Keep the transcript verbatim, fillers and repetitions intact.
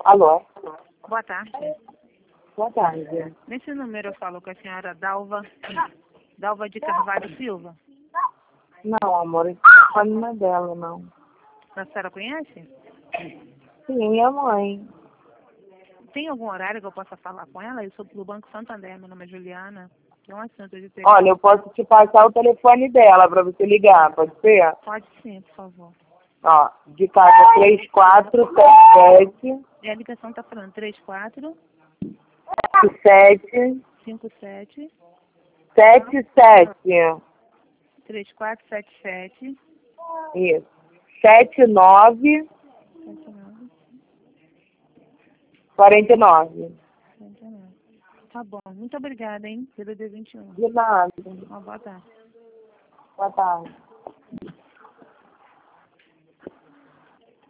Alô? Boa tarde. Boa tarde. Nesse número eu falo com a senhora Dalva, Dalva de Carvalho Silva. Não, amor, a não é dela, não. A senhora conhece? Sim, minha mãe. Tem algum horário que eu possa falar com ela? Eu sou do Banco Santander, meu nome é Juliana. Tem um assunto de ter... Olha, eu posso te passar o telefone dela para você ligar, pode ser? Pode sim, por favor. Ó, de casa três quatro sete sete. E a ligação está falando três quatro sete cinco sete sete sete. três quatro sete sete Isso. sete nove sete nove quarenta e nove. sete nove. Tá bom. Muito obrigada, hein, pelo D vinte e um. De nada. Uma boa tarde. Boa tarde.